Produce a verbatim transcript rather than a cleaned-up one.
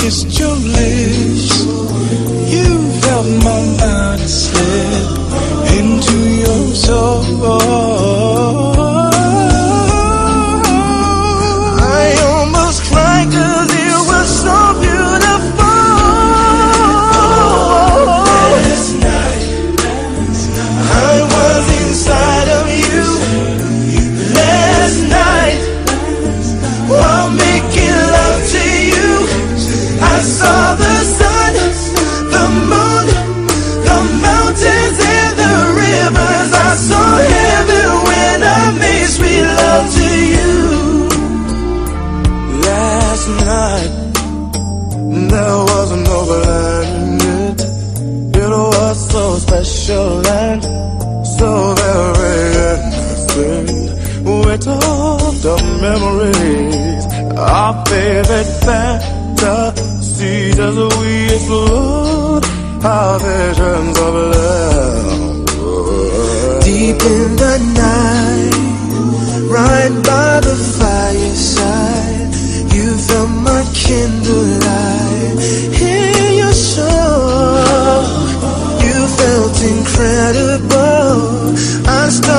kissed your lips, you felt my mind slip into your soul. I almost cried 'cause it was so beautiful. Last night, I was inside of you. Last night, while making love to you, I saw the sun, the moon, the mountains and the rivers. I saw heaven when I made sweet love to you. Last night, there was an overland. It, it was so special and so very innocent. We talked of memories, our favorite fantasies as we explored our visions of love. Deep in the night, right by the fireside, you felt my candlelight in your soul. You felt incredible. I started